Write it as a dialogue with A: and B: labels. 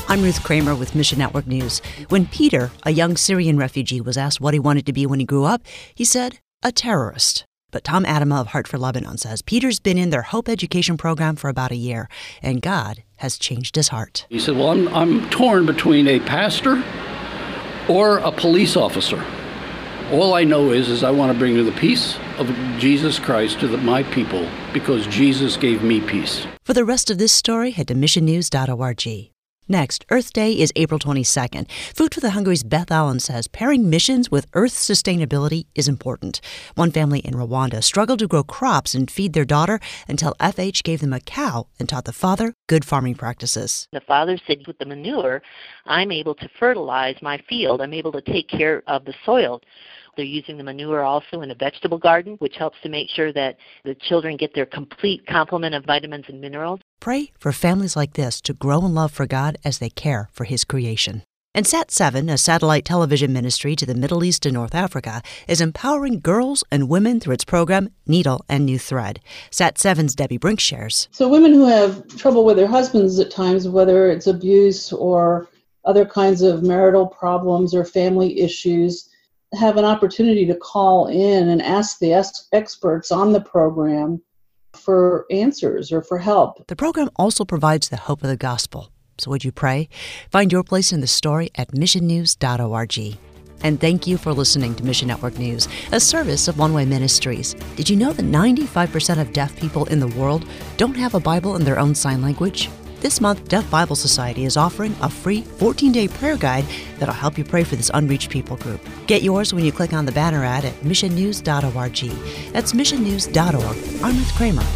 A: I'm Ruth Kramer with Mission Network News. When Peter, a young Syrian refugee, was asked what he wanted to be when he grew up, he said, a terrorist. But Tom Adama of Heart for Lebanon says Peter's been in their Hope Education program for about a year, and God has changed his heart.
B: He said, well, I'm torn between a pastor or a police officer. All I know is I want to bring the peace of Jesus Christ to my people because Jesus gave me peace.
A: For the rest of this story, head to missionnews.org. Next, Earth Day is April 22nd. Food for the Hungry's Beth Allen says pairing missions with Earth sustainability is important. One family in Rwanda struggled to grow crops and feed their daughter until FH gave them a cow and taught the father good farming practices.
C: The father said, with the manure, I'm able to fertilize my field. I'm able to take care of the soil. They're using the manure also in a vegetable garden, which helps to make sure that the children get their complete complement of vitamins and minerals.
A: Pray for families like this to grow in love for God as they care for His creation. And Sat7, a satellite television ministry to the Middle East and North Africa, is empowering girls and women through its program, Needle and New Thread. Sat7's Debbie Brink shares.
D: So women who have trouble with their husbands at times, whether it's abuse or other kinds of marital problems or family issues, have an opportunity to call in and ask the experts on the program for answers or for help.
A: The program also provides the hope of the gospel. So would you pray? Find your place in the story at missionnews.org. And thank you for listening to Mission Network News, a service of One Way Ministries. Did you know that 95% of deaf people in the world don't have a Bible in their own sign language? This month, Deaf Bible Society is offering a free 14-day prayer guide that'll help you pray for this unreached people group. Get yours when you click on the banner ad at missionnews.org. That's missionnews.org. I'm Ruth Kramer.